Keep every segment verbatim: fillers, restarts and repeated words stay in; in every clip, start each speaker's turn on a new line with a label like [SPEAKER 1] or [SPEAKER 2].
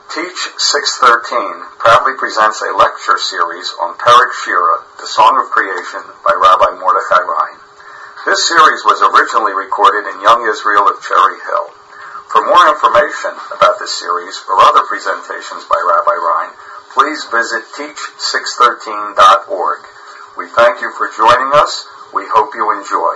[SPEAKER 1] Teach six thirteen proudly presents a lecture series on Perek Shira, the Song of Creation, by Rabbi Mordechai Ryan. This series was originally recorded in Young Israel of Cherry Hill. For more information about this series or other presentations by Rabbi Ryan, please visit teach six thirteen dot org. We thank you for joining us. We hope you enjoy.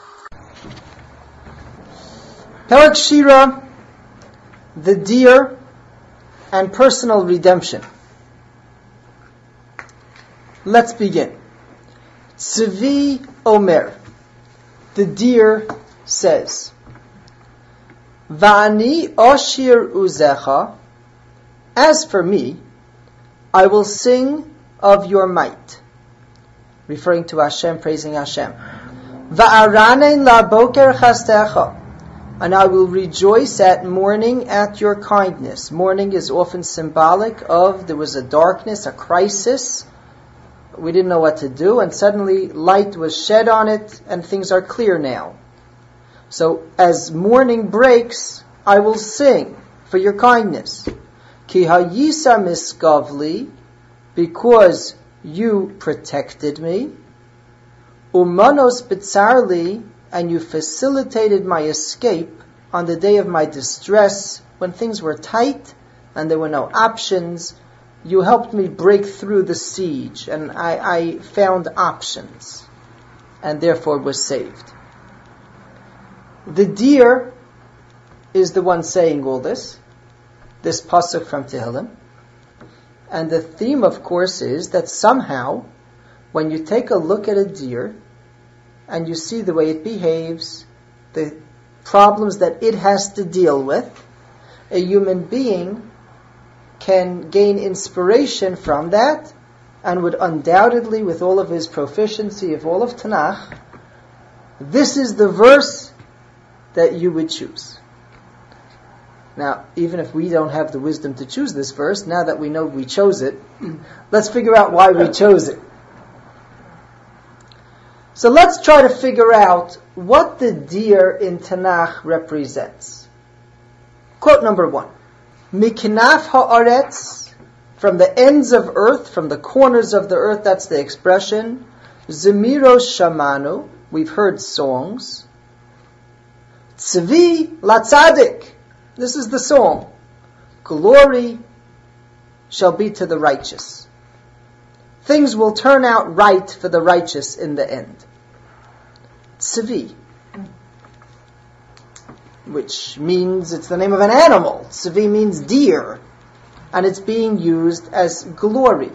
[SPEAKER 2] Perek Shira, the deer, and personal redemption. Let's begin. Tzvi Omer, the deer says, Va'ani oshir uzecha, as for me, I will sing of your might. Referring to Hashem, praising Hashem. Va'aranen laboker chastecha, and I will rejoice at morning at your kindness. Morning is often symbolic of there was a darkness, a crisis. We didn't know what to do, and suddenly light was shed on it, and things are clear now. So as morning breaks, I will sing for your kindness. Ki hayisa miskavli, because you protected me. Umanos bitzarli, and you facilitated my escape on the day of my distress, when things were tight and there were no options. You helped me break through the siege, and I, I found options, and therefore was saved. The deer is the one saying all this, this pasuk from Tehillim. And the theme, of course, is that somehow, when you take a look at a deer, and you see the way it behaves, the problems that it has to deal with, a human being can gain inspiration from that, and would undoubtedly, with all of his proficiency of all of Tanakh, this is the verse that you would choose. Now, even if we don't have the wisdom to choose this verse, now that we know we chose it, let's figure out why we chose it. So let's try to figure out what the deer in Tanakh represents. Quote number one. Miknaf ha'aretz, from the ends of earth, from the corners of the earth, that's the expression. Zemiros shamanu, we've heard songs. Tzvi latzadik, this is the song. Glory shall be to the righteous. Things will turn out right for the righteous in the end. Tzvi, which means it's the name of an animal. Tzvi means deer, and it's being used as glory.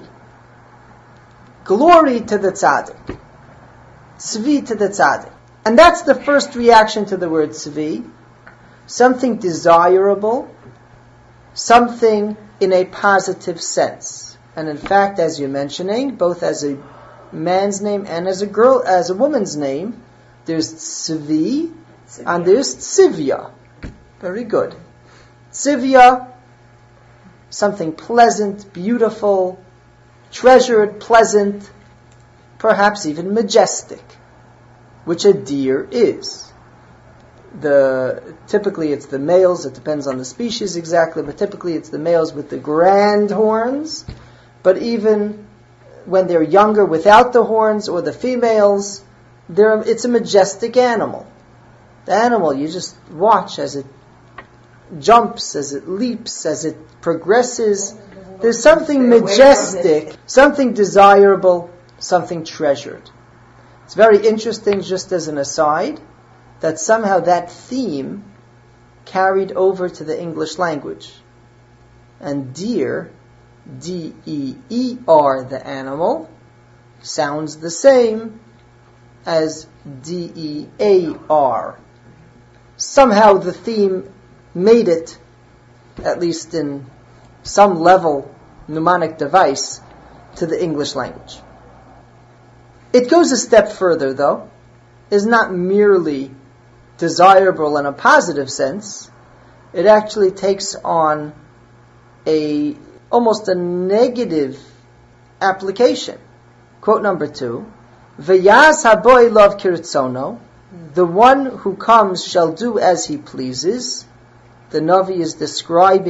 [SPEAKER 2] Glory to the tzaddik. Tzvi to the tzaddik. And that's the first reaction to the word tzvi. Something desirable, something in a positive sense. And in fact, as you're mentioning, both as a man's name and as a girl, as a woman's name, there's tzvi and there's tzivya. Very good. Tzivya, something pleasant, beautiful, treasured, pleasant, perhaps even majestic, which a deer is. The typically it's the males, it depends on the species exactly, but typically it's the males with the grand horns. But even when they're younger without the horns, or the females, they're, it's a majestic animal. The animal, you just watch as it jumps, as it leaps, as it progresses. There's something majestic, something desirable, something treasured. It's very interesting, just as an aside, that somehow that theme carried over to the English language. And deer, D E E R, the animal, sounds the same as D E A R. Somehow the theme made it, at least in some level, mnemonic device, to the English language. It goes a step further, though. Is not merely desirable in a positive sense. It actually takes on a almost a negative application. Quote number two, V'yas haboy lov kiritzono, the one who comes shall do as he pleases. The Navi is describing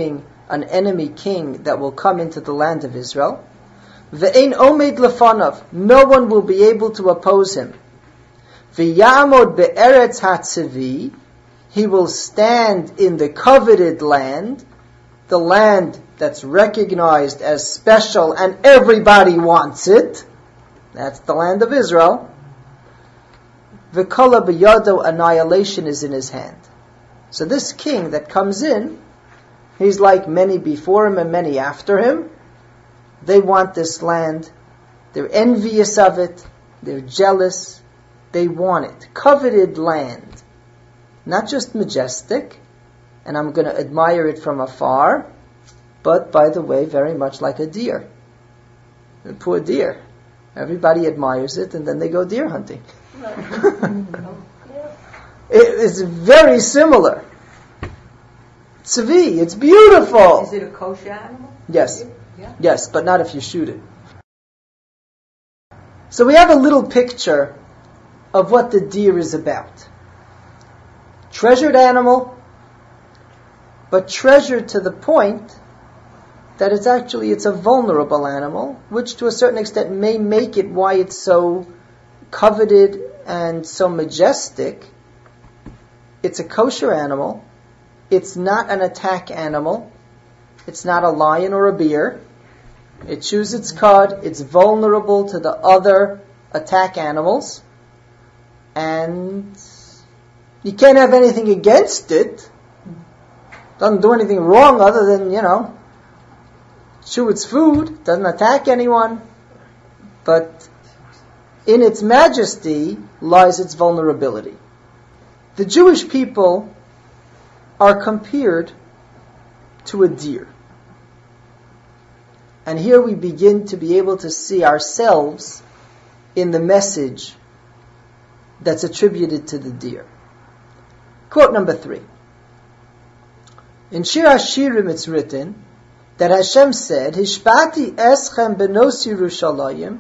[SPEAKER 2] an enemy king that will come into the land of Israel. Ve'ein omed lefanav, no one will be able to oppose him. Ve'yamod be'eretz hatzivi, he will stand in the coveted land, the land that's recognized as special and everybody wants it. That's the land of Israel. V'kala b'yado, annihilation is in his hand. So this king that comes in, he's like many before him and many after him. They want this land. They're envious of it. They're jealous. They want it. Coveted land. Not just majestic, and I'm going to admire it from afar, but, by the way, very much like a deer. A poor deer. Everybody admires it, and then they go deer hunting. It is very similar. Tzvi, it's beautiful.
[SPEAKER 3] Is it a kosher animal?
[SPEAKER 2] Yes.
[SPEAKER 3] Yeah.
[SPEAKER 2] Yes, but not if you shoot it. So we have a little picture of what the deer is about. Treasured animal, but treasured to the point that it's actually, it's a vulnerable animal, which to a certain extent may make it why it's so coveted and so majestic. It's a kosher animal. It's not an attack animal. It's not a lion or a bear. It chews its cud. It's vulnerable to the other attack animals. And you can't have anything against it. Doesn't do anything wrong other than, you know, chew its food. Doesn't attack anyone. But in its majesty lies its vulnerability. The Jewish people are compared to a deer. And here we begin to be able to see ourselves in the message that's attributed to the deer. Quote number three. In Shir HaShirim it's written that Hashem said, Hishpati eschem benos Yerushalayim,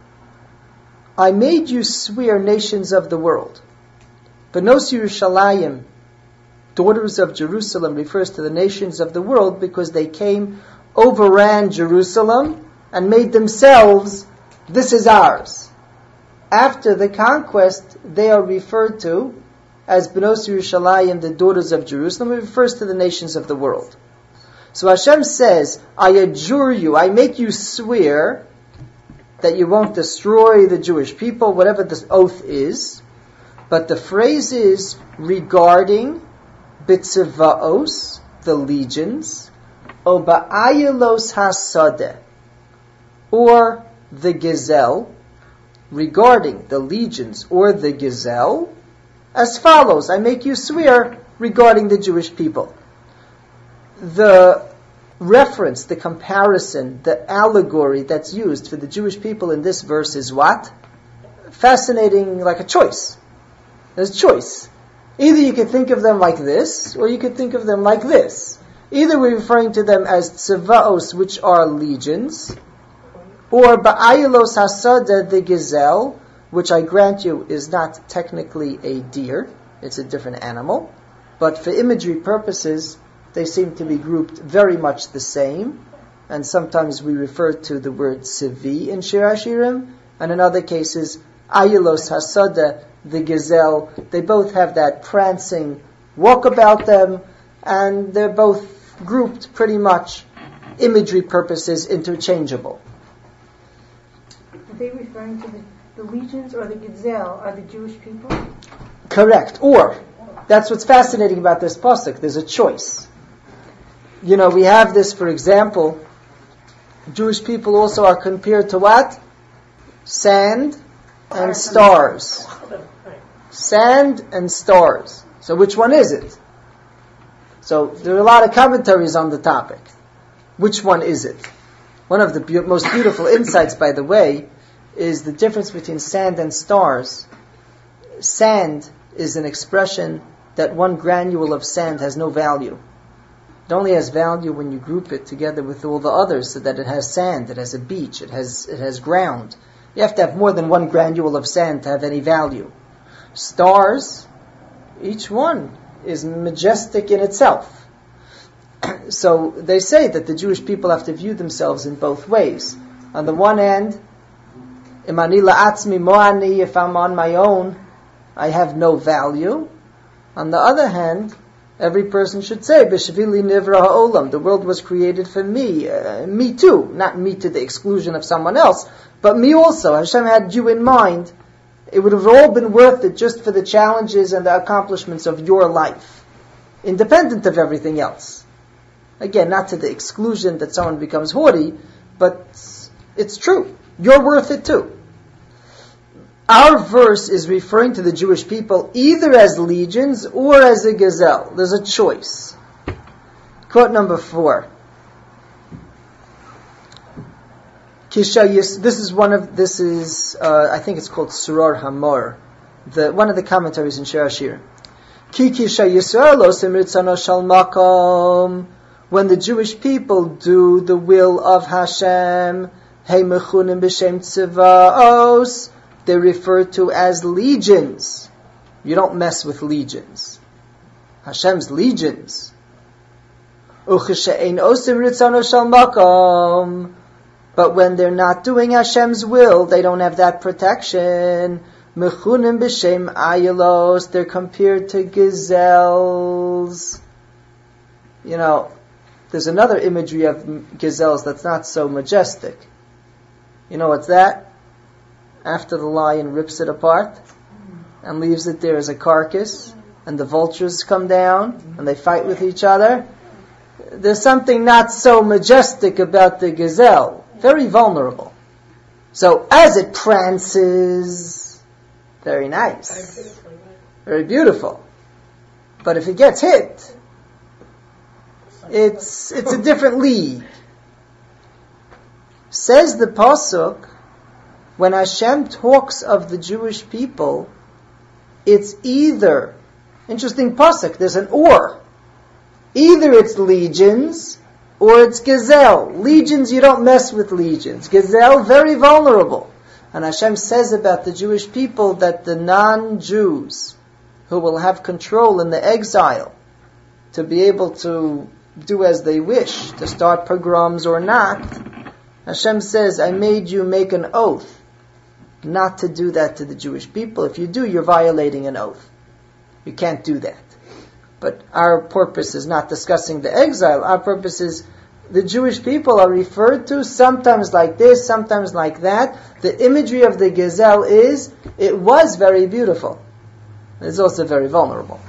[SPEAKER 2] I made you swear, nations of the world. Benos Yerushalayim, daughters of Jerusalem, refers to the nations of the world because they came, overran Jerusalem, and made themselves, this is ours. After the conquest, they are referred to as Benos Yerushalayim, the daughters of Jerusalem. It refers to the nations of the world. So Hashem says, I adjure you, I make you swear that you won't destroy the Jewish people, whatever this oath is. But the phrase is regarding B'tzvaos, the legions, O Ba'ayelos HaSadeh, or the gazelle, regarding the legions or the gazelle, as follows. I make you swear regarding the Jewish people. The reference, the comparison, the allegory that's used for the Jewish people in this verse is what? Fascinating, like a choice. There's a choice. Either you could think of them like this, or you could think of them like this. Either we're referring to them as tzvaos, which are legions, or ba'ayelos hasadeh, the gazelle, which I grant you is not technically a deer, it's a different animal, but for imagery purposes, they seem to be grouped very much the same, and sometimes we refer to the word tzvi in Shir HaShirim, and in other cases, ayelos hasadeh, the gazelle. They both have that prancing walk about them, and they're both grouped pretty much, imagery purposes, interchangeable.
[SPEAKER 4] Are they referring to the, the legions or the gazelle are the Jewish people?
[SPEAKER 2] Correct. Or, that's what's fascinating about this pasuk. There's a choice. You know, we have this, for example, Jewish people also are compared to what? Sand and stars. Sand and stars. So which one is it? So there are a lot of commentaries on the topic. Which one is it? One of the be- most beautiful insights, by the way, is the difference between sand and stars. Sand is an expression that one granule of sand has no value. It only has value when you group it together with all the others, so that it has sand, it has a beach, it has it has ground. You have to have more than one granule of sand to have any value. Stars, each one is majestic in itself. So they say that the Jewish people have to view themselves in both ways. On the one hand, Imani la'atzmi mo'ani, if I'm on my own, I have no value. On the other hand, every person should say, B'shvili nivra ha'olam, the world was created for me, uh, me too, not me to the exclusion of someone else, but me also. Hashem had you in mind. It would have all been worth it just for the challenges and the accomplishments of your life, independent of everything else. Again, not to the exclusion that someone becomes haughty, but it's true. You're worth it too. Our verse is referring to the Jewish people either as legions or as a gazelle. There's a choice. Quote number four. This is one of, this is, uh, I think it's called Surah Hamor, the, one of the commentaries in Shir Hashir. Ki kisha Yisrael osim ritzano shal makom. When the Jewish people do the will of Hashem, hey mechunim b'shem tziva'os, they're referred to as legions. You don't mess with legions. Hashem's legions. Ucheshe'ein osim ritzano shal makom. But when they're not doing Hashem's will, they don't have that protection. Mechunim b'shem ayelos, they're compared to gazelles. You know, there's another imagery of gazelles that's not so majestic. You know what's that? After the lion rips it apart and leaves it there as a carcass, and the vultures come down and they fight with each other, there's something not so majestic about the gazelle. Very vulnerable. So as it prances, very nice. Very beautiful. But if it gets hit, it's it's a different league. Says the Pasuk, when Hashem talks of the Jewish people, it's either, interesting Pasuk, there's an or. Either it's legions, or it's gazelle. Legions, you don't mess with legions. Gazelle, very vulnerable. And Hashem says about the Jewish people that the non-Jews who will have control in the exile to be able to do as they wish, to start pogroms or not, Hashem says, I made you make an oath not to do that to the Jewish people. If you do, you're violating an oath. You can't do that. But our purpose is not discussing the exile. Our purpose is the Jewish people are referred to sometimes like this, sometimes like that. The imagery of the gazelle is, it was very beautiful. It's also very vulnerable.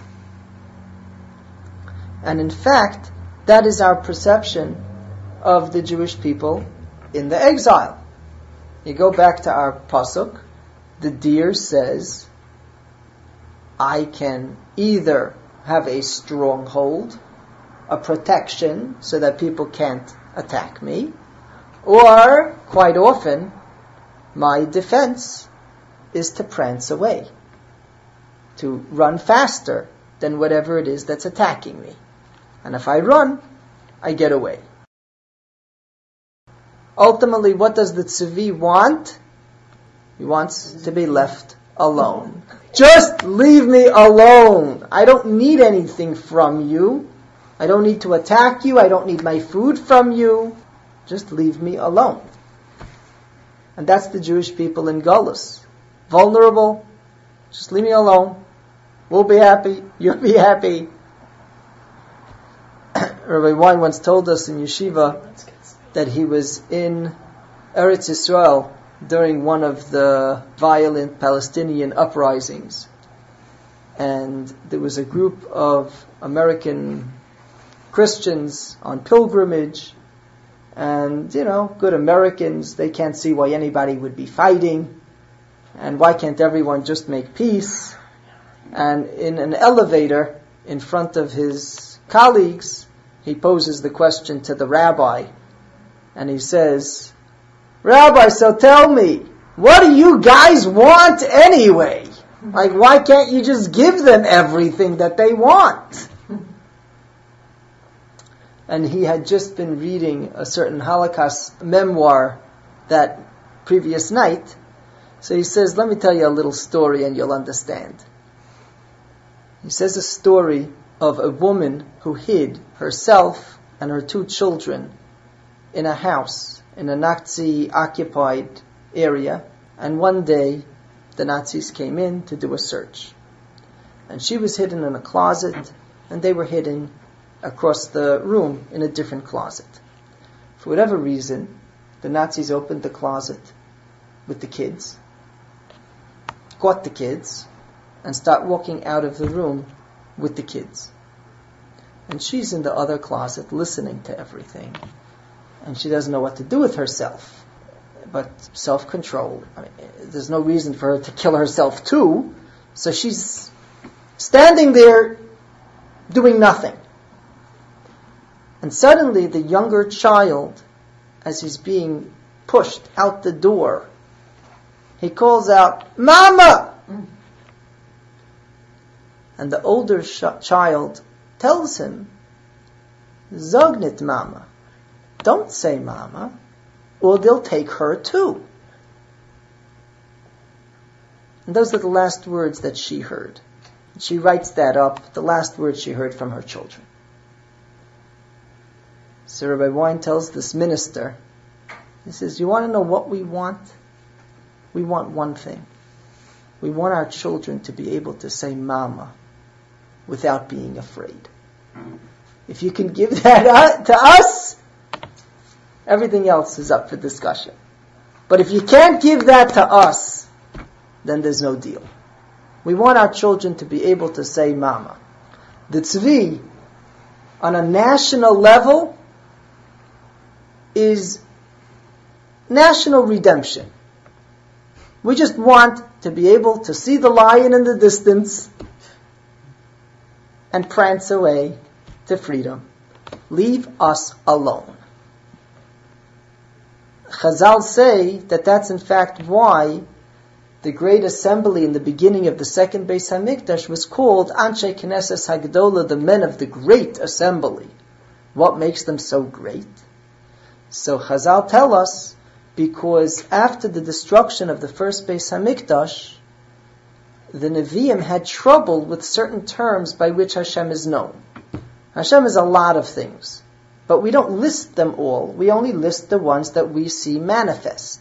[SPEAKER 2] And in fact, that is our perception of the Jewish people in the exile. You go back to our pasuk, the deer says, I can either have a stronghold, a protection, so that people can't attack me, or, quite often, my defense is to prance away, to run faster than whatever it is that's attacking me. And if I run, I get away. Ultimately, what does the tzvi want? He wants to be left alone. Just leave me alone. I don't need anything from you. I don't need to attack you. I don't need my food from you. Just leave me alone. And that's the Jewish people in Golus. Vulnerable. Just leave me alone. We'll be happy. You'll be happy. Rabbi Wein once told us in yeshiva that he was in Eretz Yisrael during one of the violent Palestinian uprisings. And there was a group of American Christians on pilgrimage. And, you know, good Americans, they can't see why anybody would be fighting. And why can't everyone just make peace? And in an elevator in front of his colleagues, he poses the question to the rabbi. And he says, Rabbi, so tell me, what do you guys want anyway? Like, why can't you just give them everything that they want? And he had just been reading a certain Holocaust memoir that previous night. So he says, let me tell you a little story and you'll understand. He says a story of a woman who hid herself and her two children in a house in a Nazi-occupied area, and one day the Nazis came in to do a search. And she was hidden in a closet, and they were hidden across the room in a different closet. For whatever reason, the Nazis opened the closet with the kids, caught the kids, and start walking out of the room with the kids. And she's in the other closet listening to everything. And she doesn't know what to do with herself. But self-control, I mean, there's no reason for her to kill herself too. So she's standing there doing nothing. And suddenly the younger child, as he's being pushed out the door, he calls out, "Mama!" And the older sh- child tells him, "Zognit mama. Don't say mama, or they'll take her too." And those are the last words that she heard. She writes that up, the last words she heard from her children. So Rabbi Wein tells this minister, he says, "You want to know what we want? We want one thing. We want our children to be able to say mama without being afraid. If you can give that to us, everything else is up for discussion. But if you can't give that to us, then there's no deal. We want our children to be able to say mama." The tzvi, on a national level, is national redemption. We just want to be able to see the lion in the distance and prance away to freedom. Leave us alone. Chazal say that that's in fact why the great assembly in the beginning of the second Beis Hamikdash was called Anshe Knesset Hagdola, the men of the great assembly. What makes them so great? So Chazal tell us, because after the destruction of the first Beis Hamikdash, the Nevi'im had trouble with certain terms by which Hashem is known. Hashem is a lot of things, but we don't list them all. We only list the ones that we see manifest.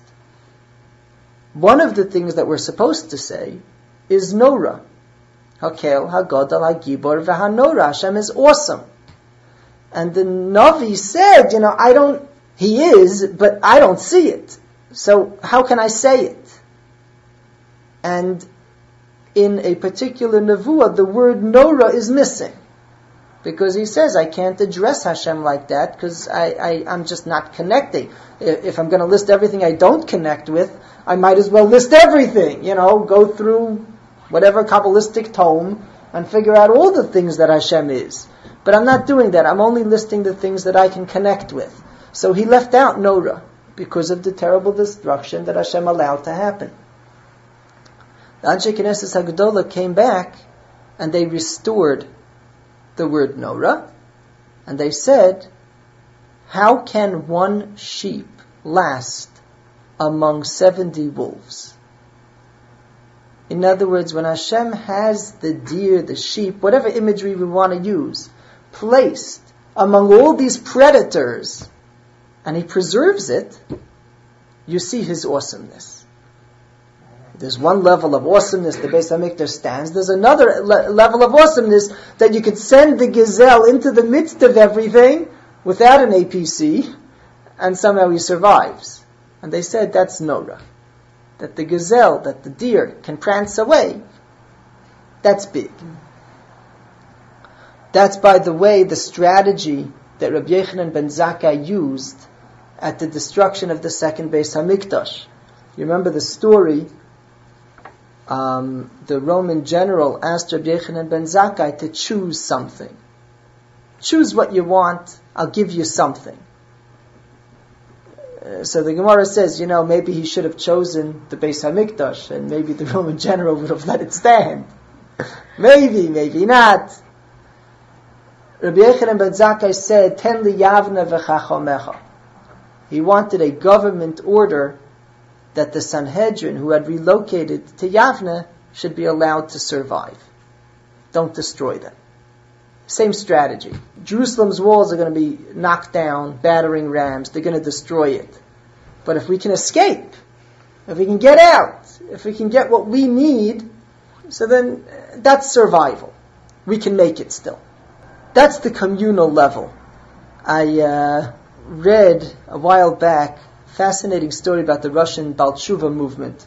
[SPEAKER 2] One of the things that we're supposed to say is Nora. Hakel, Hagodal, Hagibor, V'Hanora. Hashem is awesome. And the Navi said, you know, I don't, he is, but I don't see it. So how can I say it? And in a particular nevuah, the word Nora is missing. Because he says, I can't address Hashem like that, because I, I, I'm just not connecting. If I'm going to list everything I don't connect with, I might as well list everything. You know, go through whatever Kabbalistic tome and figure out all the things that Hashem is. But I'm not doing that. I'm only listing the things that I can connect with. So he left out Nora because of the terrible destruction that Hashem allowed to happen. The Anshe Knesset Hagdola came back and they restored the word Nora, and they said, how can one sheep last among seventy wolves? In other words, when Hashem has the deer, the sheep, whatever imagery we want to use, placed among all these predators, and He preserves it, you see His awesomeness. There's one level of awesomeness the Beis Hamikdash stands. There's another le- level of awesomeness that you could send the gazelle into the midst of everything without an A P C, and somehow he survives. And they said that's Nora. That the gazelle, that the deer can prance away, that's big. That's, by the way, the strategy that Rabbi Yochanan ben Zakkai used at the destruction of the second Beis Hamikdash. You remember the story? Um, the Roman general asked Rabbi Yochanan ben Zakkai to choose something. Choose what you want, I'll give you something. Uh, so the Gemara says, you know, maybe he should have chosen the Beis Hamikdash, and maybe the Roman general would have let it stand. maybe, maybe not. Rabbi Yochanan ben Zakkai said, Ten li Yavna v'chachomecha. He wanted a government order that the Sanhedrin, who had relocated to Yavne, should be allowed to survive. Don't destroy them. Same strategy. Jerusalem's walls are going to be knocked down, battering rams. They're going to destroy it. But if we can escape, if we can get out, if we can get what we need, so then that's survival. We can make it still. That's the communal level. I uh, read a while back a fascinating story about the Russian Baal Tshuva movement.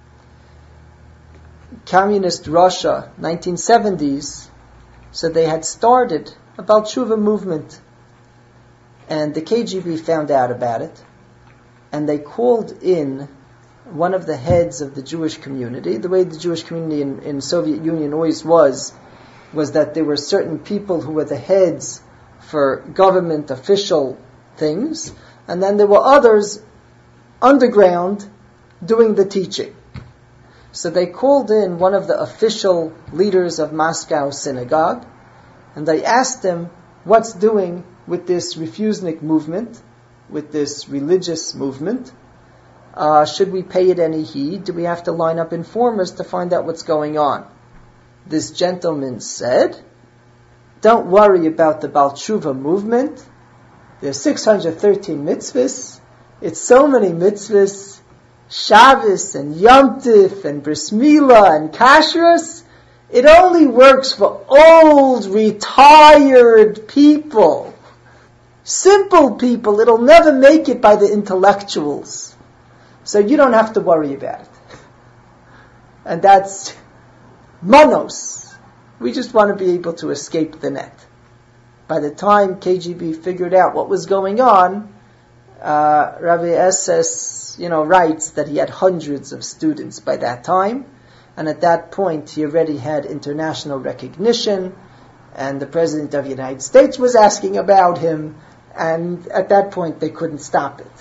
[SPEAKER 2] Communist Russia, nineteen seventies, so they had started a Baal Tshuva movement. And the K G B found out about it. And they called in one of the heads of the Jewish community. The way the Jewish community in, in Soviet Union always was, was that there were certain people who were the heads for government official things, and then there were others underground doing the teaching. So they called in one of the official leaders of Moscow synagogue, and they asked him what's doing with this refusnik movement, with this religious movement. Uh, should we pay it any heed? Do we have to line up informers to find out what's going on? This gentleman said, don't worry about the Baal Tshuva movement. There's six hundred thirteen mitzvahs. It's so many mitzvahs. Shabbos and Yom Tif and Bris Milah and Kashrus. It only works for old, retired people. Simple people. It'll never make it by the intellectuals. So you don't have to worry about it. And that's monos. We just want to be able to escape the net. By the time K G B figured out what was going on, uh, Rabbi Esses, you know, writes that he had hundreds of students by that time, and at that point he already had international recognition, and the President of the United States was asking about him, and at that point they couldn't stop it.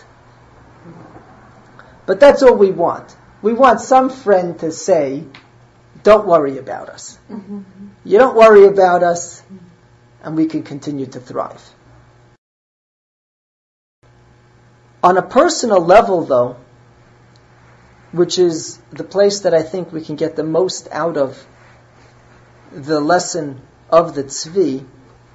[SPEAKER 2] But that's all we want. We want some friend to say, don't worry about us. Mm-hmm. You don't worry about us, and we can continue to thrive. On a personal level, though, which is the place that I think we can get the most out of the lesson of the Tzvi,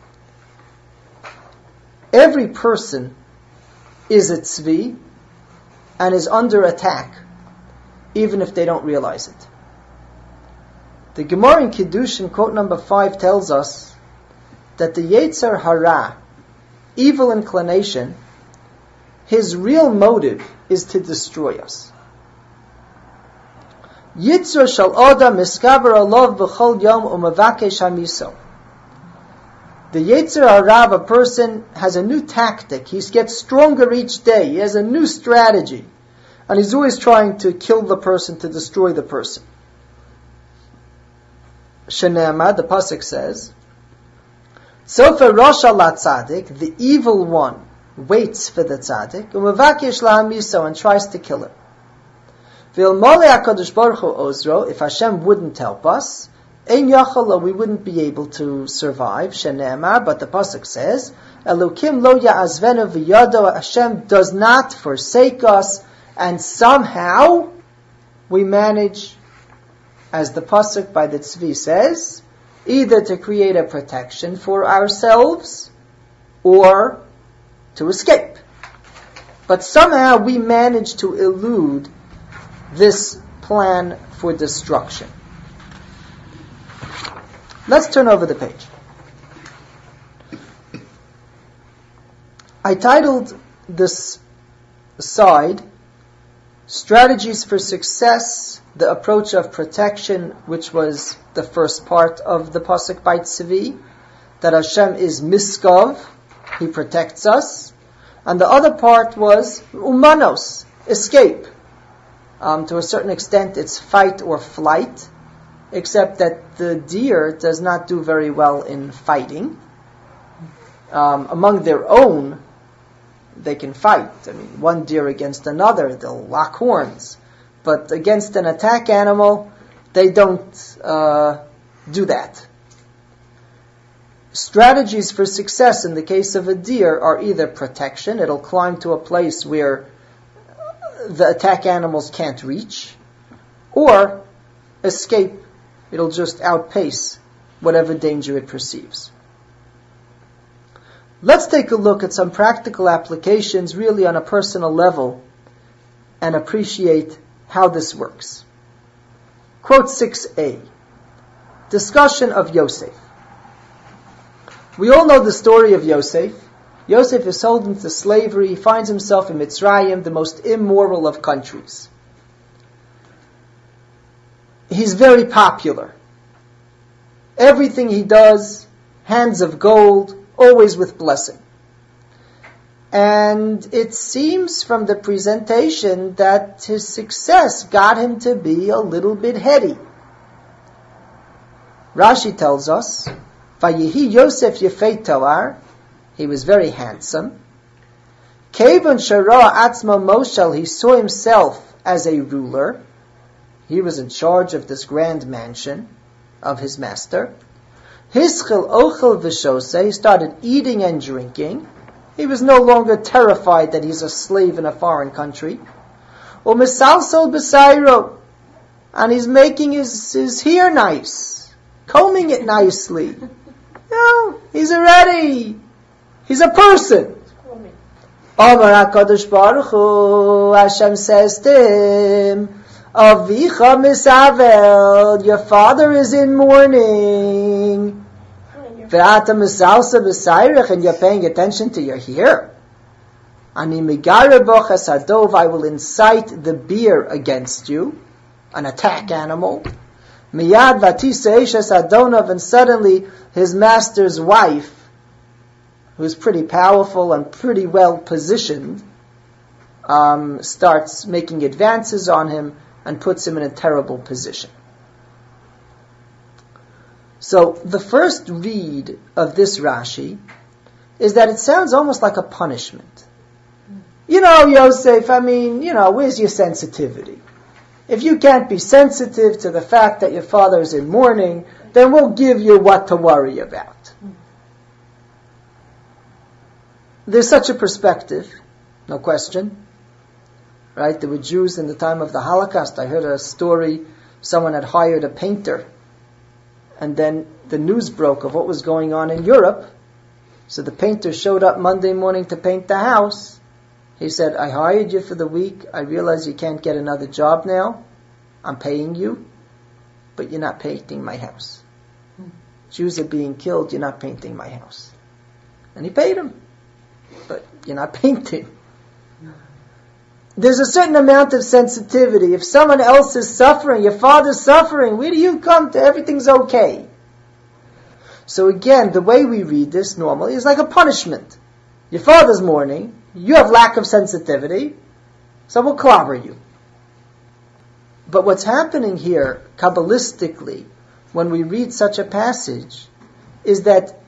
[SPEAKER 2] every person is a Tzvi and is under attack, even if they don't realize it. The Gemara in Kiddushin, quote number five, tells us that the Yetzer Hara, evil inclination, his real motive is to destroy us. Yitzur shal Adam miskaber alav b'chol yom u'mavakesh hamiso. The Yetzer Hara of a person has a new tactic. He gets stronger each day. He has a new strategy. And he's always trying to kill the person, to destroy the person. Shenema, the pasuk says, Sofer Rasha la Tzadik, the evil one, waits for the Tzadik, u'mavakesh lahamiso, and tries to kill him. V'ilmole HaKadosh Baruch Hu ozro, if Hashem wouldn't help us, ein yachal, we wouldn't be able to survive. Shene'emar, but the pasuk says, Elokim lo ya'azvenu v'yado, Hashem does not forsake us, and somehow we manage, as the pasuk by the Tzvi says, either to create a protection for ourselves or to escape. But somehow we manage to elude this plan for destruction. Let's turn over the page. I titled this side, Strategies for Success, the Approach of Protection, which was the first part of the Pasuk by Tzvi, that Hashem is Miskav, He protects us. And the other part was Umanos, escape. Um, to a certain extent it's fight or flight, except that the deer does not do very well in fighting. Um, among their own, they can fight. I mean, one deer against another, they'll lock horns. But against an attack animal, they don't uh, do that. Strategies for success in the case of a deer are either protection, it'll climb to a place where the attack animals can't reach, or escape, it'll just outpace whatever danger it perceives. Let's take a look at some practical applications really on a personal level and appreciate how this works. Quote six a. Discussion of Yosef. We all know the story of Yosef. Yosef is sold into slavery. He finds himself in Mitzrayim, the most immoral of countries. He's very popular. Everything he does, hands of gold, always with blessing. And it seems from the presentation that his success got him to be a little bit heady. Rashi tells us, Vayihi Yosef Yefei Toar, he was very handsome. Kevon Shara Atzma Moshel, he saw himself as a ruler. He was in charge of this grand mansion of his master. Hischel Ochel V'Shoseh, he started eating and drinking. He was no longer terrified that he's a slave in a foreign country. U'Misalsel B'Sairo, and he's making his, his hair nice, combing it nicely. No, he's already, he's a person. Amar HaKadosh Baruch Hu, Hashem says to him, Avicha misavel, your father is in mourning. Ve'ata misalsa b'sayrech, and you're paying attention to your hair. Ani migare bo chesadov, I will incite the bear against you, an attack animal. Miyad vatisa eshes adonov, and suddenly his master's wife, who's pretty powerful and pretty well positioned, um, starts making advances on him and puts him in a terrible position. So the first read of this Rashi is that it sounds almost like a punishment. You know, Yosef, I mean, you know, where's your sensitivity? If you can't be sensitive to the fact that your father is in mourning, then we'll give you what to worry about. There's such a perspective, no question. Right? There were Jews in the time of the Holocaust. I heard a story, someone had hired a painter, and then the news broke of what was going on in Europe. So the painter showed up Monday morning to paint the house. He said, I hired you for the week. I realize you can't get another job now. I'm paying you, but you're not painting my house. Hmm. Jews are being killed. You're not painting my house. And he paid him, but you're not painting. There's a certain amount of sensitivity. If someone else is suffering, your father's suffering, where do you come to? Everything's okay. So again, the way we read this normally is like a punishment. Your father's mourning, you have lack of sensitivity, so we'll clobber you. But what's happening here, Kabbalistically, when we read such a passage, is that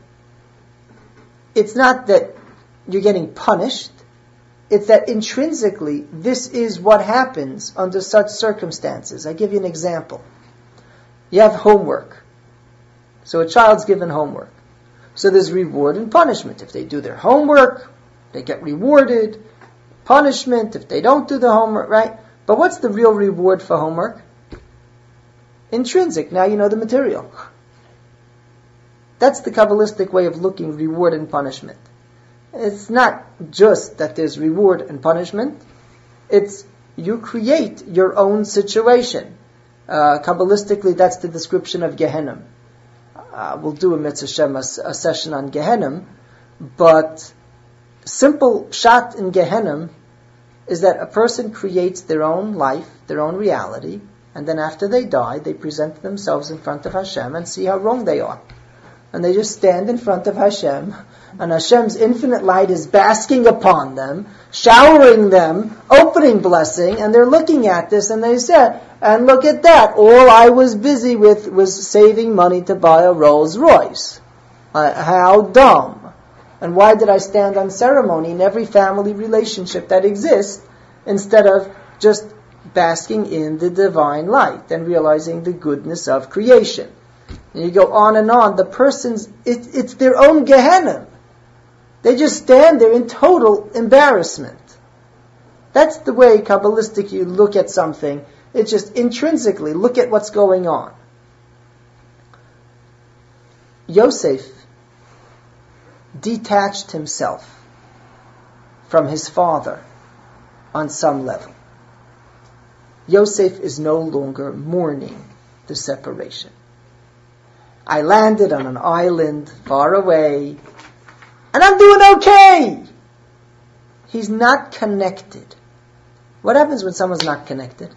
[SPEAKER 2] it's not that you're getting punished, it's that intrinsically, this is what happens under such circumstances. I give you an example. You have homework. So a child's given homework. So there's reward and punishment. If they do their homework, they get rewarded. Punishment if they don't do the homework, right? But what's the real reward for homework? Intrinsic. Now you know the material. That's the Kabbalistic way of looking reward and punishment. It's not just that there's reward and punishment. It's you create your own situation. Uh, Kabbalistically, that's the description of Gehenna. Uh, we'll do a Mitzvah Shem, a, a session on Gehenna, but simple shot in Gehenna is that a person creates their own life, their own reality, and then after they die, they present themselves in front of Hashem and see how wrong they are. And they just stand in front of Hashem, and Hashem's infinite light is basking upon them, showering them, opening blessing, and they're looking at this, and they say, and look at that, all I was busy with was saving money to buy a Rolls Royce. Uh, how dumb. And why did I stand on ceremony in every family relationship that exists, instead of just basking in the divine light and realizing the goodness of creation? And you go on and on. The person's, it, it's their own Gehenna. They just stand there in total embarrassment. That's the way Kabbalistic you look at something. It's just intrinsically, look at what's going on. Yosef detached himself from his father on some level. Yosef is no longer mourning the separation. I landed on an island far away, and I'm doing okay. He's not connected. What happens when someone's not connected?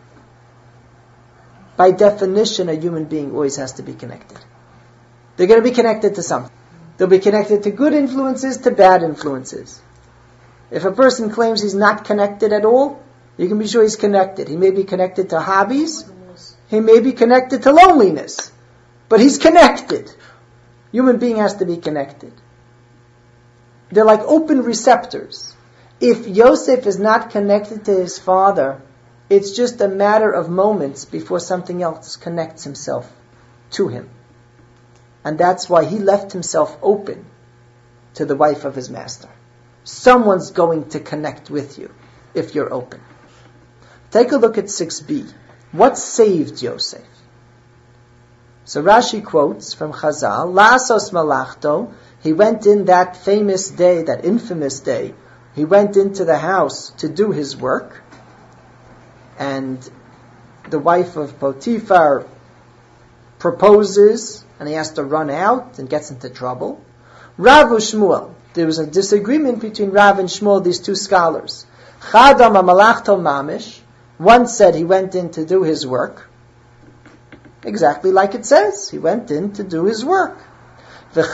[SPEAKER 2] By definition, a human being always has to be connected. They're going to be connected to something. They'll be connected to good influences, to bad influences. If a person claims he's not connected at all, you can be sure he's connected. He may be connected to hobbies. He may be connected to loneliness. But he's connected. Human being has to be connected. They're like open receptors. If Yosef is not connected to his father, it's just a matter of moments before something else connects himself to him. And that's why he left himself open to the wife of his master. Someone's going to connect with you if you're open. Take a look at six b. What saved Yosef? So Rashi quotes from Chazal, La'asos malachto, he went in that famous day, that infamous day, he went into the house to do his work, and the wife of Potiphar proposes, and he has to run out and gets into trouble. Rav Shmuel, there was a disagreement between Rav and Shmuel, these two scholars. Chadam malachto mamish, one said he went in to do his work, exactly like it says. He went in to do his work. It's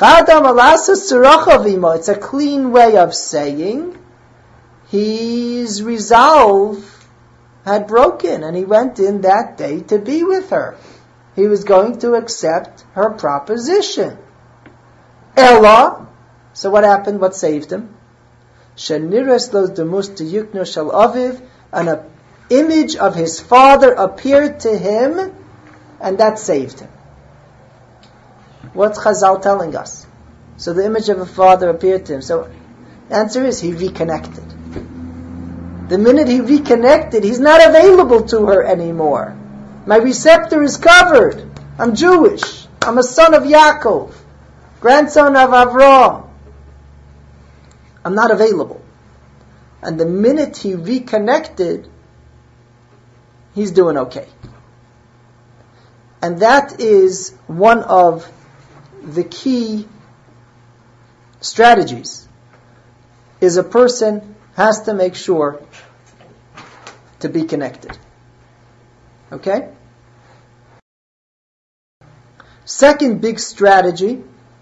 [SPEAKER 2] a clean way of saying his resolve had broken and he went in that day to be with her. He was going to accept her proposition. Ella, so what happened? What saved him? An image of his father appeared to him, and that saved him. What's Chazal telling us? So the image of a father appeared to him. So the answer is he reconnected. The minute he reconnected, he's not available to her anymore. My receptor is covered. I'm Jewish. I'm a son of Yaakov, grandson of Avraham. I'm not available. And the minute he reconnected, he's doing okay. And that is one of the key strategies, is a person has to make sure to be connected. Okay? Second big strategy,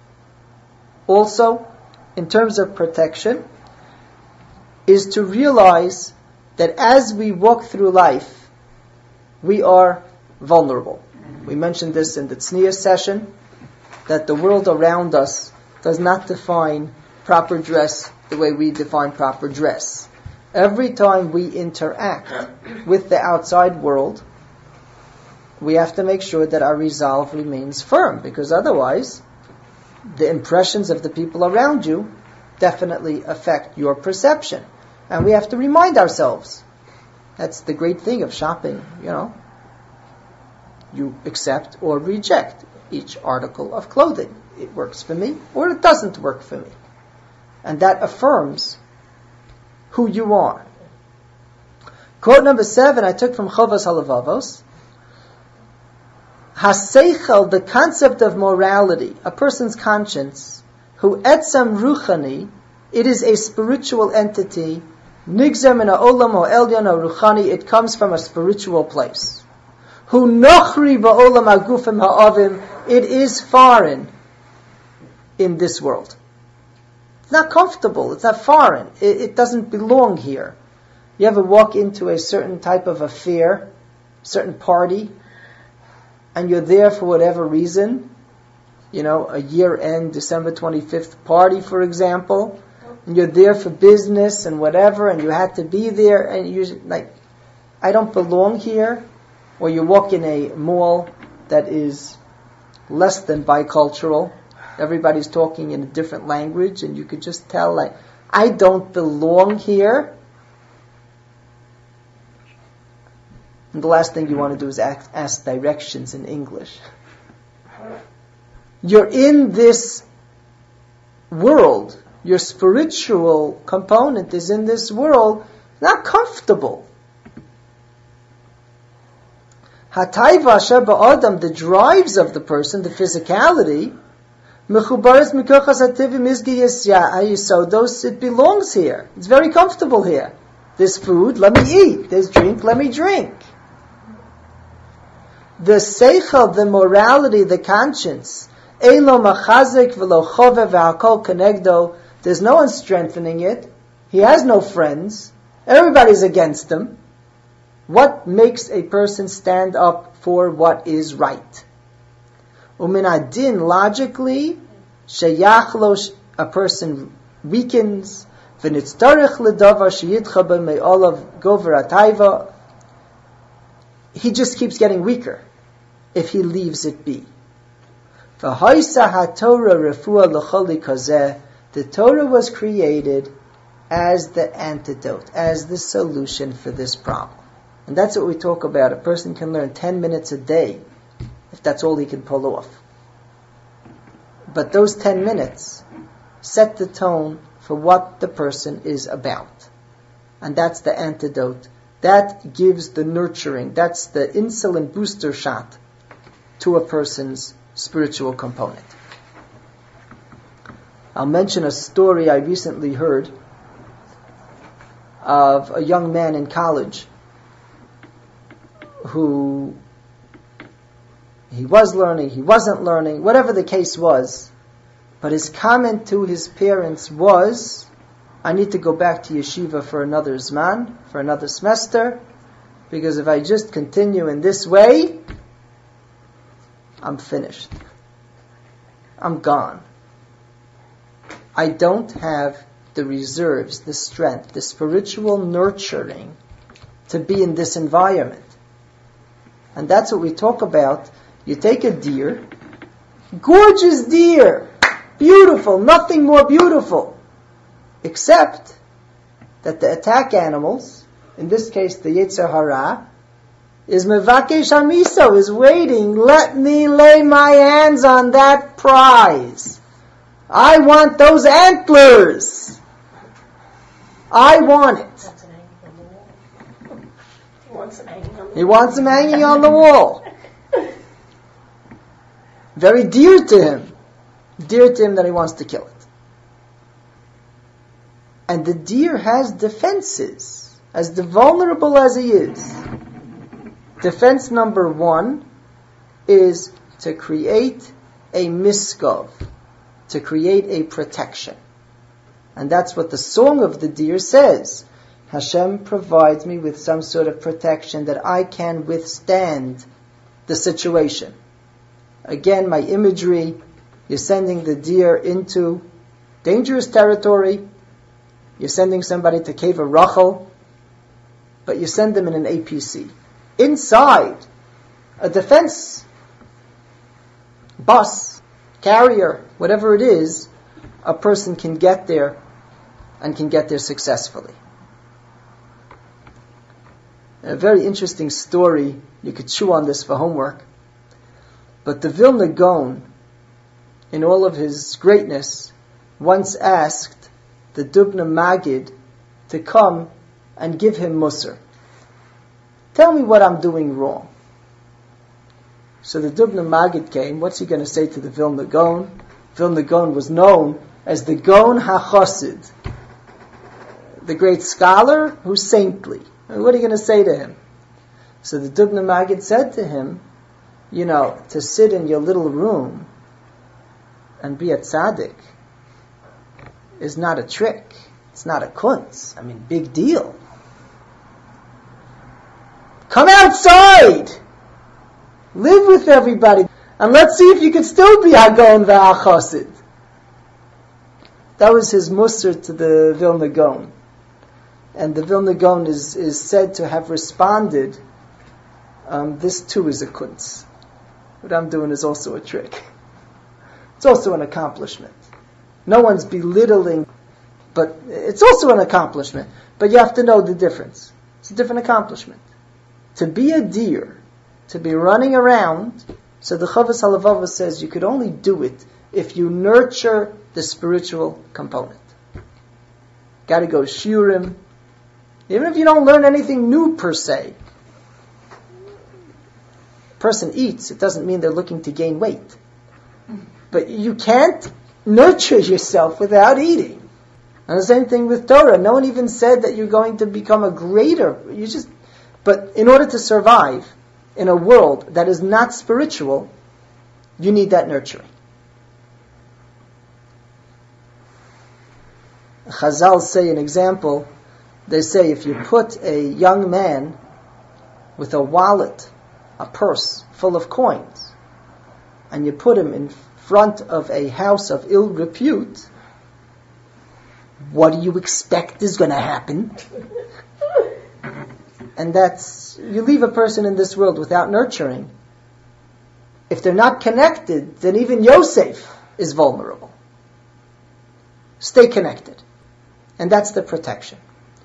[SPEAKER 2] also in terms of protection, is to realize that as we walk through life, we are vulnerable. We mentioned this in the Tznius session, that the world around us does not define proper dress the way we define proper dress. Every time we interact with the outside world, we have to make sure that our resolve remains firm, because otherwise the impressions of the people around you definitely affect your perception. And we have to remind ourselves. That's the great thing of shopping, you know. You accept or reject each article of clothing. It works for me or it doesn't work for me. And that affirms who you are. Quote number seven, I took from Chovas Halavavos. Haseichel, the concept of morality, a person's conscience, who etzam ruchani, it is a spiritual entity, nigzar min ha'olam ha'elyon ha'ruchani, it comes from a spiritual place. Hu nochri ba'olam ha'gufim ha'avim, it is foreign in this world. It's not comfortable, it's not foreign, it, it doesn't belong here. You ever walk into a certain type of affair, certain party, and you're there for whatever reason, you know, a year-end December twenty-fifth party, for example, and you're there for business and whatever, and you had to be there, and you're like, I don't belong here. Or you walk in a mall that is less than bicultural, everybody's talking in a different language, and you could just tell, like, I don't belong here. And the last thing you want to do is ask, ask directions in English. You're in this world, your spiritual component is in this world, not comfortable. Hatayva asher ba'adam, the drives of the person, the physicality, mechubaris mikochas hativi mizgi yisodos, it belongs here. It's very comfortable here. There's food, let me eat. There's drink, let me drink. The seichel, the morality, the conscience, eilo machazik v'lo chove v'hakol kenegdo, there's no one strengthening it. He has no friends. Everybody's against him. What makes a person stand up for what is right? Umin adin, logically, sheyach lo, a person weakens, v'nitztarich ledavar sheyidcha b'me'olav gover atayva, he just keeps getting weaker if he leaves it be. V'hoisa haTorah refuah l'choli kazeh, the Torah was created as the antidote, as the solution for this problem. And that's what we talk about. A person can learn ten minutes a day, if that's all he can pull off. But those ten minutes set the tone for what the person is about. And that's the antidote. That gives the nurturing. That's the insulin booster shot to a person's spiritual component. I'll mention a story I recently heard of a young man in college who he was learning, he wasn't learning, whatever the case was, but his comment to his parents was, I need to go back to yeshiva for another zman, for another semester, because if I just continue in this way, I'm finished. I'm gone. I don't have the reserves, the strength, the spiritual nurturing to be in this environment. And that's what we talk about. You take a deer, gorgeous deer, beautiful, nothing more beautiful, except that the attack animals, in this case the Yetzer Hara, is mevakesh hamiso, is waiting, let me lay my hands on that prize. I want those antlers. I want it. He wants them hanging on the wall. Very dear to him. Dear to him that he wants to kill it. And the deer has defenses, as vulnerable as he is. Defense number one is to create a miskov, to create a protection. And that's what the song of the deer says. Hashem provides me with some sort of protection that I can withstand the situation. Again, my imagery, you're sending the deer into dangerous territory, you're sending somebody to Cave of Rachel, but you send them in an A P C. Inside, a defense bus, carrier, whatever it is, a person can get there and can get there successfully. A very interesting story, you could chew on this for homework, but the Vilna Gaon, in all of his greatness, once asked the Dubna Magid to come and give him Musar. Tell me what I'm doing wrong. So the Dubna Magid came. What's he going to say to the Vilna Gaon? Vilna Gaon was known as the Gaon HaChassid, the great scholar who's saintly. And what are you going to say to him? So the Dubna Magid said to him, you know, to sit in your little room and be a tzaddik is not a trick. It's not a kunz. I mean, big deal. Come outside! Live with everybody. And let's see if you can still be Hagon v'Achasid. That was his musar to the Vilna Gaon. And the Vilna Gaon is, is said to have responded, um, this too is a kunz. What I'm doing is also a trick. It's also an accomplishment. No one's belittling, but it's also an accomplishment. But you have to know the difference. It's a different accomplishment. To be a deer, to be running around, so the Chavos HaLevavos says you could only do it if you nurture the spiritual component. Got to go shiurim. Even if you don't learn anything new per se. Person eats, it doesn't mean they're looking to gain weight. But you can't nurture yourself without eating. And the same thing with Torah. No one even said that you're going to become a greater. You just, but in order to survive in a world that is not spiritual, you need that nurturing. Chazal say an example. They say if you put a young man with a wallet, a purse full of coins, and you put him in front of a house of ill repute, what do you expect is going to happen? And that's, you leave a person in this world without nurturing. If they're not connected, then even Yosef is vulnerable. Stay connected. And that's the protection.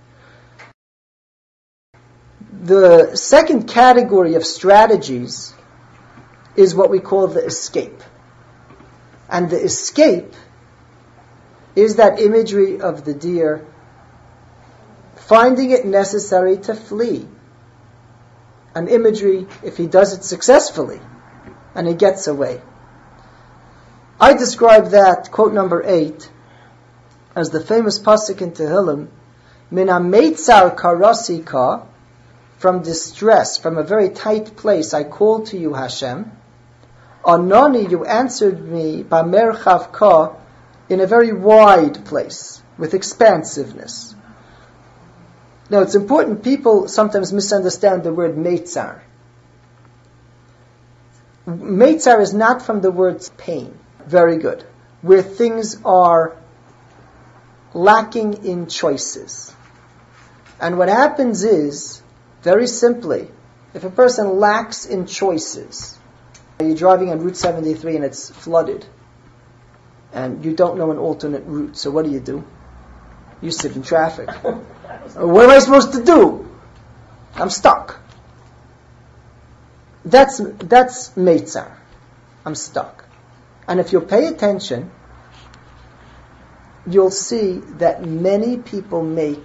[SPEAKER 2] The second category of strategies is what we call the escape. And the escape is that imagery of the deer finding it necessary to flee. An imagery, if he does it successfully, and he gets away. I describe that, quote number eight, as the famous pasuk in Tehillim, Min ha-meitzar karasi ka, from distress, from a very tight place, I called to you, Hashem. Anoni, you answered me, b'merchav ka, in a very wide place, with expansiveness. Now, it's important, people sometimes misunderstand the word meitzar. Meitzar is not from the word pain. Very good. Where things are lacking in choices. And what happens is, very simply, if a person lacks in choices, you're driving on Route seventy-three and it's flooded, and you don't know an alternate route, so what do you do? You sit in traffic. What am I supposed to do? I'm stuck. That's that's meitzar. I'm stuck. And if you'll pay attention, you'll see that many people make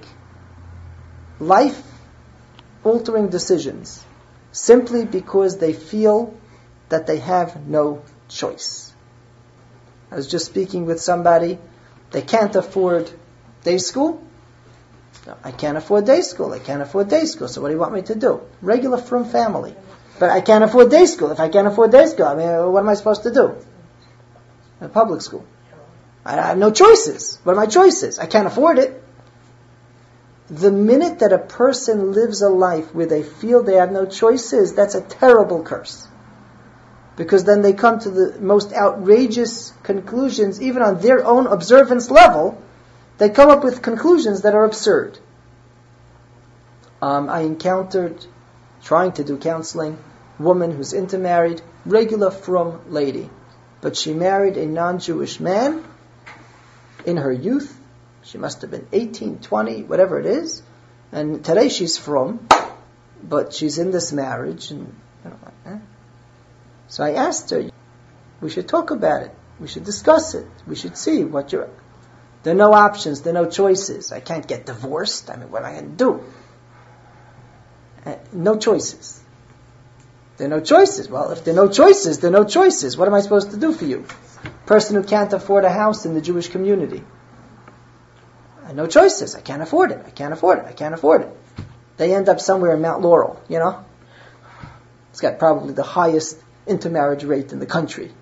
[SPEAKER 2] life-altering decisions simply because they feel that they have no choice. I was just speaking with somebody, they can't afford day school. No, I can't afford day school. I can't afford day school. So what do you want me to do? Regular from family. But I can't afford day school. If I can't afford day school, I mean, what am I supposed to do? A public school. I have no choices. What are my choices? I can't afford it. The minute that a person lives a life where they feel they have no choices, that's a terrible curse. Because then they come to the most outrageous conclusions, even on their own observance level. They come up with conclusions that are absurd. Um, I encountered, trying to do counseling, a woman who's intermarried, regular frum lady. But she married a non-Jewish man in her youth. She must have been eighteen, twenty, whatever it is. And today she's frum, but she's in this marriage. And you know, eh? So I asked her, we should talk about it. We should discuss it. We should see what you're... There are no options. There are no choices. I can't get divorced. I mean, what am I going to do? Uh, no choices. There are no choices. Well, if there are no choices, there are no choices. What am I supposed to do for you? Person who can't afford a house in the Jewish community. Uh, no choices. I can't afford it. I can't afford it. I can't afford it. They end up somewhere in Mount Laurel, you know? It's got probably the highest intermarriage rate in the country.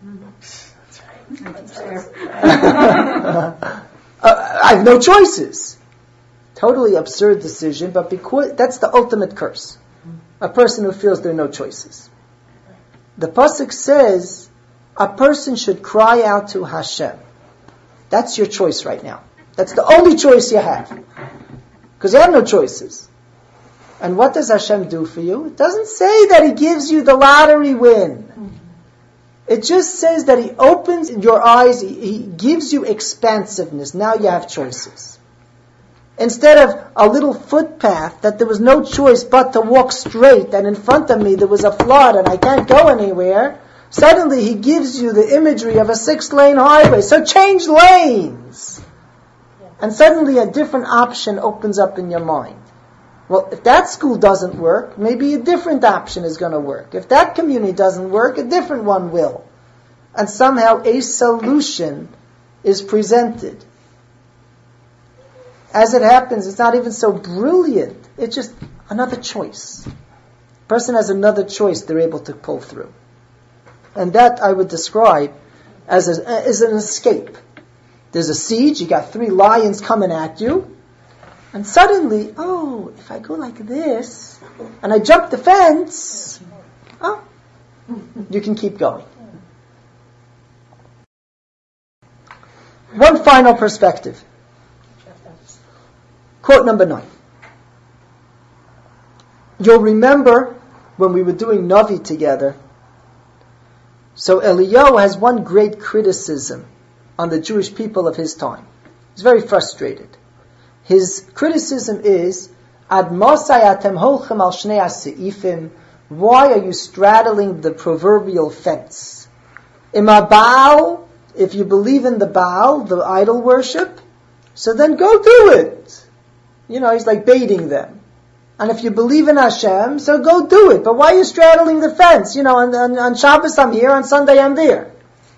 [SPEAKER 2] uh, I have no choices. Totally absurd decision, but because that's the ultimate curse. A person who feels there are no choices. The pasuk says a person should cry out to Hashem. That's your choice right now. That's the only choice you have. Because you have no choices. And what does Hashem do for you? It doesn't say that He gives you the lottery win. It just says that He opens your eyes, He, he gives you expansiveness. Now you have choices. Instead of a little footpath that there was no choice but to walk straight, and in front of me there was a flood and I can't go anywhere, Suddenly he gives you the imagery of a six-lane highway. So change lanes. And suddenly a different option opens up in your mind. Well, if that school doesn't work, maybe a different option is going to work. If that community doesn't work, a different one will. And somehow a solution is presented. As it happens, it's not even so brilliant. It's just another choice. Person has another choice they're able to pull through. And that I would describe as, a, as an escape. There's a siege, you got three lions coming at you, and suddenly, oh, if I go like this, and I jump the fence, oh, you can keep going. One final perspective. Quote number nine. You'll remember when we were doing Navi together, so Eliyahu has one great criticism on the Jewish people of his time. He's very frustrated. His criticism is, Ad mosai atem holchem al shnei seifim. Why are you straddling the proverbial fence? Ima Baal, if you believe in the Baal, the idol worship, so then go do it. You know, he's like baiting them. And if you believe in Hashem, so go do it. But why are you straddling the fence? You know, on, on, on Shabbos I'm here, on Sunday I'm there.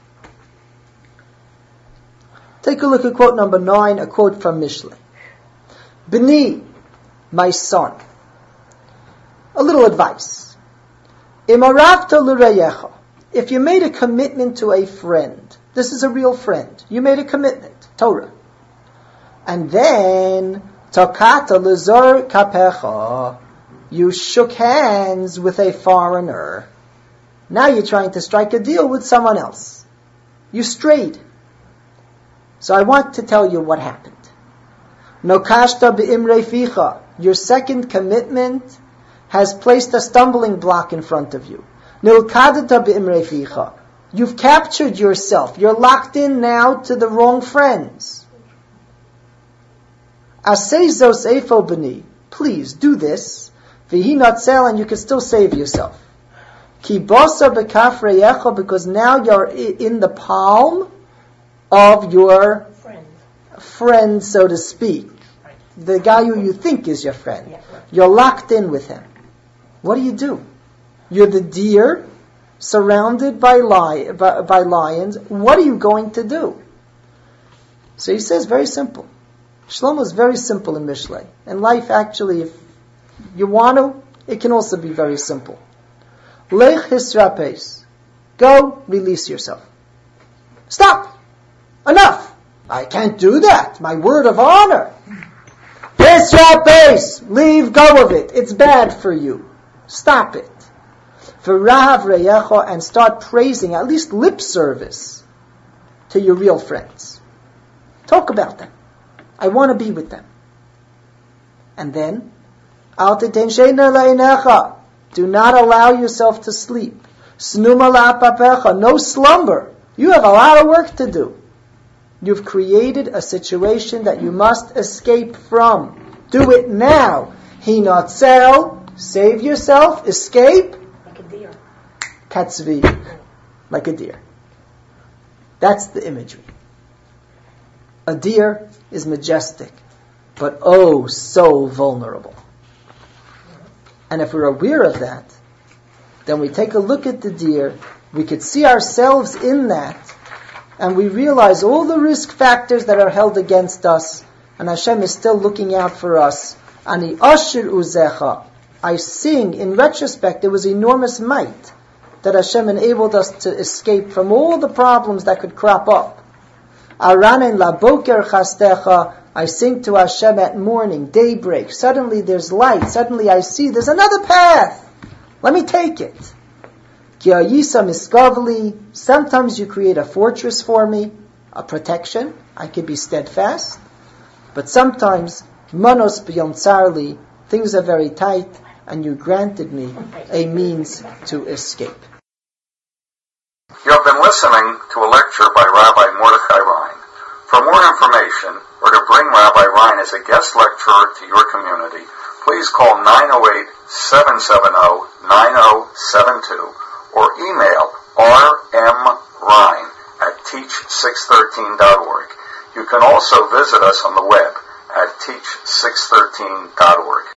[SPEAKER 2] Take a look at quote number nine, a quote from Mishlei. B'ni, my son. A little advice. Imarafta l'reyecha. If you made a commitment to a friend, this is a real friend. You made a commitment, Torah. And then, takata l'zor kapecha. You shook hands with a foreigner. Now you're trying to strike a deal with someone else. You strayed. So I want to tell you what happened. Nokashta be'imrei ficha. Your second commitment has placed a stumbling block in front of you. Nilkadata be'imrei ficha. You've captured yourself. You're locked in now to the wrong friends. Aseizos eifo b'ni. Please do this. V'hi natzel, and you can still save yourself. Ki bosa b'kaf reyecha, because now you're in the palm of your friend, friend, so to speak. Right. The guy who you think is your friend. Yeah, right. You're locked in with him. What do you do? You're the deer surrounded by, li- by, by lions. What are you going to do? So he says, very simple. Shlomo is very simple in Mishlei. And life actually, if you want to, it can also be very simple. Lech hisrapes. Go, release yourself. Stop! Enough! I can't do that. My word of honor. Hisrapes! Leave go of it. It's bad for you. Stop it. V'rahav reyecho, and start praising, at least lip service, to your real friends. Talk about them. I want to be with them. And then, al titen sheina le'inecha. Do not allow yourself to sleep. Snuma la'apapecha. No slumber. You have a lot of work to do. You've created a situation that you must escape from. Do it now. Hinatzel. Save yourself. Escape.
[SPEAKER 4] Like a deer.
[SPEAKER 2] Katzvi. Like a deer. That's the imagery. A deer is majestic, but oh, so vulnerable. And if we're aware of that, then we take a look at the deer, we could see ourselves in that, and we realize all the risk factors that are held against us, and Hashem is still looking out for us. Ani ashir uzecha. I sing, in retrospect, it was enormous might that Hashem enabled us to escape from all the problems that could crop up. Aranen laboker chastecha. I sing to Hashem at morning, daybreak. Suddenly there's light. Suddenly I see there's another path. Let me take it. Ki ayisa miskavli. Sometimes you create a fortress for me, a protection. I could be steadfast. But sometimes, manos b'yontzarli, things are very tight, and you granted me a means to escape.
[SPEAKER 1] You have been listening to a lecture by Rabbi Mordechai Ryan. For more information, or to bring Rabbi Ryan as a guest lecturer to your community, please call nine oh eight, seven seven zero, nine oh seven two or email R M Rhine at teach six thirteen dot org. You can also visit us on the web at teach six thirteen dot org.